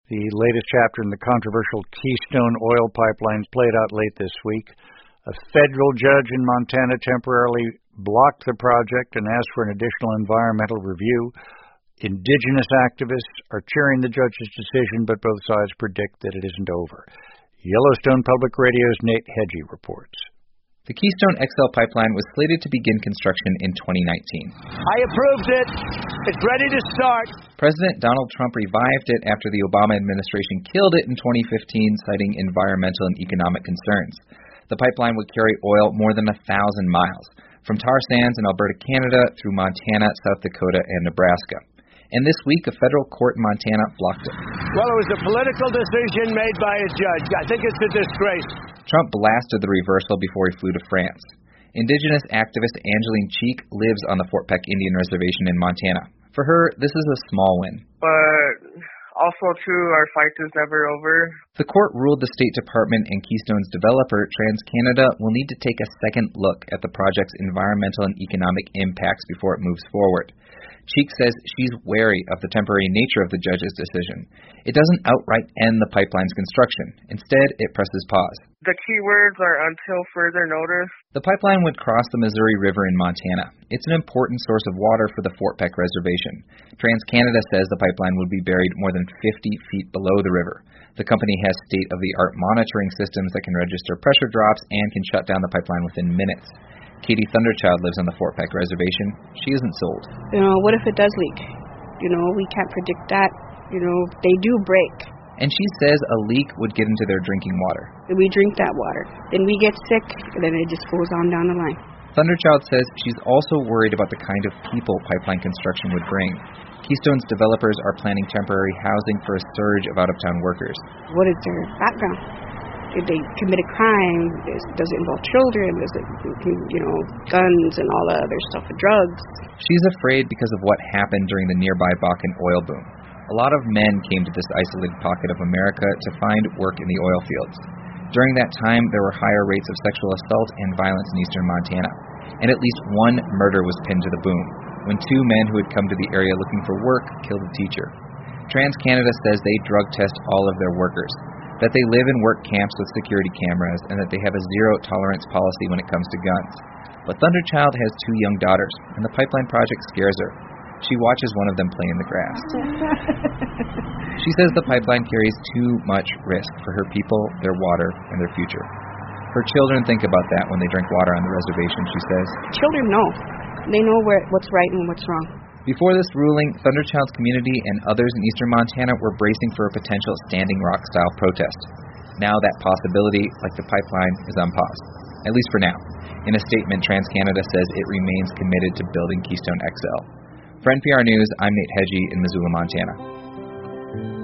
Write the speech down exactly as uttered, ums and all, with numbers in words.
The latest chapter in the controversial Keystone oil pipelines played out late this week. A federal judge in Montana temporarily blocked the project and asked for an additional environmental review. Indigenous activists are cheering the judge's decision, but both sides predict that it isn't over. Yellowstone Public Radio's Nate Hedgie reports. The Keystone X L pipeline was slated to begin construction in twenty nineteen. I approved it. It's ready to start. President Donald Trump revived it after the Obama administration killed it in twenty fifteen, citing environmental and economic concerns. The pipeline would carry oil more than a thousand miles, from tar sands in Alberta, Canada, through Montana, South Dakota, and Nebraska. And this week, a federal court in Montana blocked it. Well, it was a political decision made by a judge. I think it's a disgrace. Trump blasted the reversal before he flew to France. Indigenous activist Angeline Cheek lives on the Fort Peck Indian Reservation in Montana. For her, this is a small win. But also, too, our fight is never over. The court ruled the State Department and Keystone's developer, TransCanada, will need to take a second look at the project's environmental and economic impacts before it moves forward. Cheek says she's wary of the temporary nature of the judge's decision. It doesn't outright end the pipeline's construction. Instead, it presses pause. The key words are until further notice. The pipeline would cross the Missouri River in Montana. It's an important source of water for the Fort Peck Reservation. TransCanada says the pipeline would be buried more than fifty feet below the river. The company has state-of-the-art monitoring systems that can register pressure drops and can shut down the pipeline within minutes. Katie Thunderchild lives on the Fort Peck Reservation. She isn't sold. You know, what if it does leak? You know, we can't predict that. You know, they do break. And she says a leak would get into their drinking water. We drink that water. Then we get sick, and then it just goes on down the line. Thunderchild says she's also worried about the kind of people pipeline construction would bring. Keystone's developers are planning temporary housing for a surge of out-of-town workers. What is their background? Did they commit a crime? Does it involve children? Does it, you know, guns and all the other stuff, drugs? She's afraid because of what happened during the nearby Bakken oil boom. A lot of men came to this isolated pocket of America to find work in the oil fields. During that time, there were higher rates of sexual assault and violence in eastern Montana, and at least one murder was pinned to the boom, when two men who had come to the area looking for work killed a teacher. TransCanada says they drug test all of their workers, that they live in work camps with security cameras, and that they have a zero-tolerance policy when it comes to guns. But Thunderchild has two young daughters, and the pipeline project scares her. She watches one of them play in the grass. She says the pipeline carries too much risk for her people, their water, and their future. Her children think about that when they drink water on the reservation, she says. Children know. They know where, what's right and what's wrong. Before this ruling, Thunderchild's community and others in eastern Montana were bracing for a potential Standing Rock-style protest. Now that possibility, like the pipeline, is on pause, at least for now. In a statement, TransCanada says it remains committed to building Keystone X L. For N P R News, I'm Nate Hedgie in Missoula, Montana.